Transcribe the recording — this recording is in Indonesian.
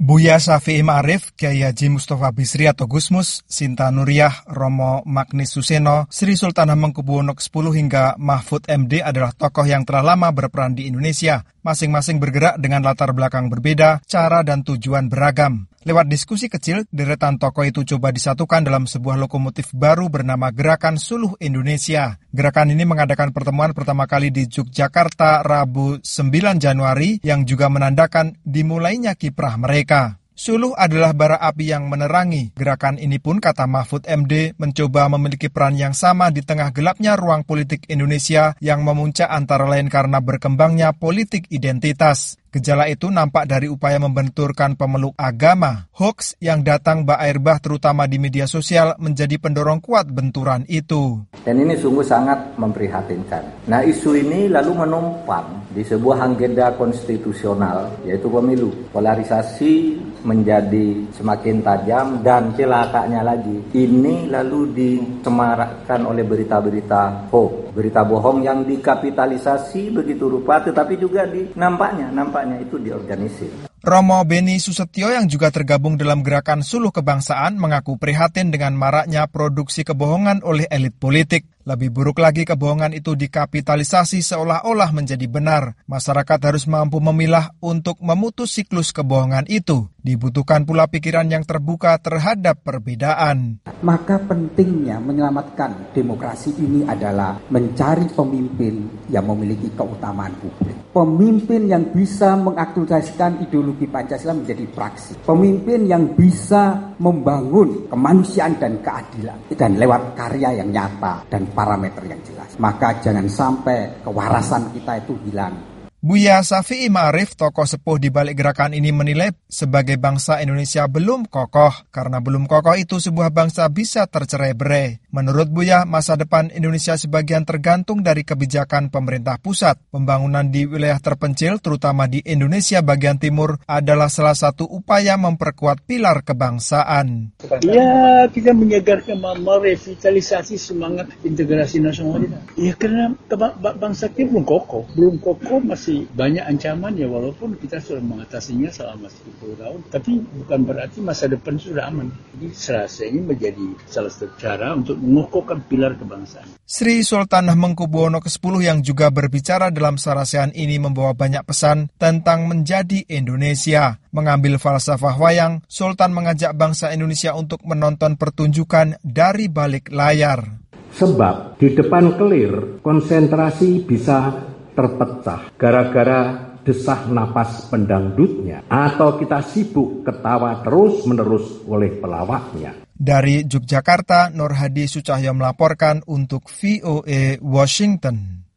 Buya Syafi'i Ma'arif, Kyai Haji Mustafa Bisri atau Gusmus, Sinta Nuriyah, Romo Magnis Suseno, Sri Sultan Hamengkubuwono X hingga Mahfud MD adalah tokoh yang telah lama berperan di Indonesia, masing-masing bergerak dengan latar belakang berbeda, cara dan tujuan beragam. Lewat diskusi kecil, deretan tokoh itu coba disatukan dalam sebuah lokomotif baru bernama Gerakan Suluh Indonesia. Gerakan ini mengadakan pertemuan pertama kali di Yogyakarta Rabu 9 Januari yang juga menandakan dimulainya kiprah mereka. Suluh adalah bara api yang menerangi. Gerakan ini pun, kata Mahfud MD, mencoba memiliki peran yang sama di tengah gelapnya ruang politik Indonesia yang memuncak antara lain karena berkembangnya politik identitas. Gejala itu nampak dari upaya membenturkan pemeluk agama. Hoax yang datang ba'air-bah terutama di media sosial menjadi pendorong kuat benturan itu. Dan ini sungguh sangat memprihatinkan. Nah, isu ini lalu menumpang di sebuah agenda konstitusional, yaitu pemilu. Polarisasi menjadi semakin tajam dan celakanya lagi, ini lalu disemarakkan oleh berita-berita hoax, berita bohong yang dikapitalisasi begitu rupa, tetapi juga nampaknya itu diorganisir. Romo Beni Susetyo yang juga tergabung dalam Gerakan Suluh Kebangsaan mengaku prihatin dengan maraknya produksi kebohongan oleh elit politik. Lebih buruk lagi, kebohongan itu dikapitalisasi seolah-olah menjadi benar. Masyarakat harus mampu memilah untuk memutus siklus kebohongan itu. Dibutuhkan pula pikiran yang terbuka terhadap perbedaan. Maka pentingnya menyelamatkan demokrasi ini adalah mencari pemimpin yang memiliki keutamaan publik. Pemimpin yang bisa mengaktualisasikan ideologi Pancasila menjadi praksi. Pemimpin yang bisa membangun kemanusiaan dan keadilan. Dan lewat karya yang nyata dan parameter yang jelas. Maka jangan sampai kewarasan kita itu hilang. Buya Syafi'i Ma'arif, tokoh sepuh di balik gerakan ini, menilai sebagai bangsa Indonesia belum kokoh. Karena belum kokoh itu sebuah bangsa bisa tercerai-berai. Menurut Buya, masa depan Indonesia sebagian tergantung dari kebijakan pemerintah pusat. Pembangunan di wilayah terpencil, terutama di Indonesia bagian timur, adalah salah satu upaya memperkuat pilar kebangsaan. Ya, kita menyegarkan, merevitalisasi semangat integrasi nasional kita. Ya, karena bangsa kita belum kokoh, masih banyak ancaman ya, walaupun kita sudah mengatasinya selama 10 tahun, tapi bukan berarti masa depan sudah aman. Jadi serasa ini menjadi salah satu cara untuk mengukuhkan pilar kebangsaan. Sri Sultan Hamengkubuwono X yang juga berbicara dalam sarasehan ini membawa banyak pesan tentang menjadi Indonesia. Mengambil falsafah wayang, Sultan mengajak bangsa Indonesia untuk menonton pertunjukan dari balik layar. Sebab di depan kelir konsentrasi bisa terpecah gara-gara desah napas pendangdutnya, atau kita sibuk ketawa terus-menerus oleh pelawaknya. Dari Yogyakarta, Nur Hadi Sucahyo melaporkan untuk VOA Washington.